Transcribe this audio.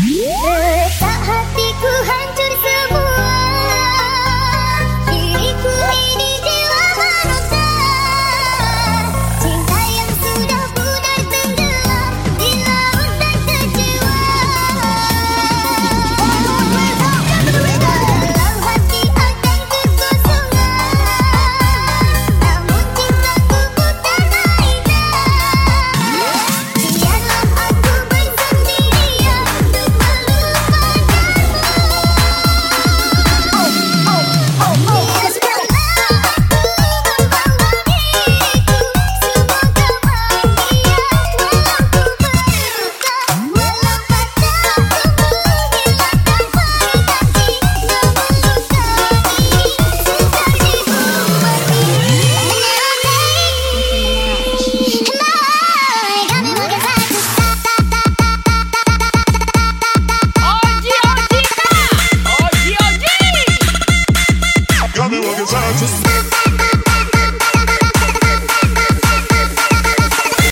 Tak hatiku hancur semua, diriku ini jiwa manusia. Cinta yang sudah pudar tenggelam di lautan kecewa. Dalam hati akan kekosongan, namun cintaku buta aida. Biarlah aku bersendirian untuk Got me looking sad.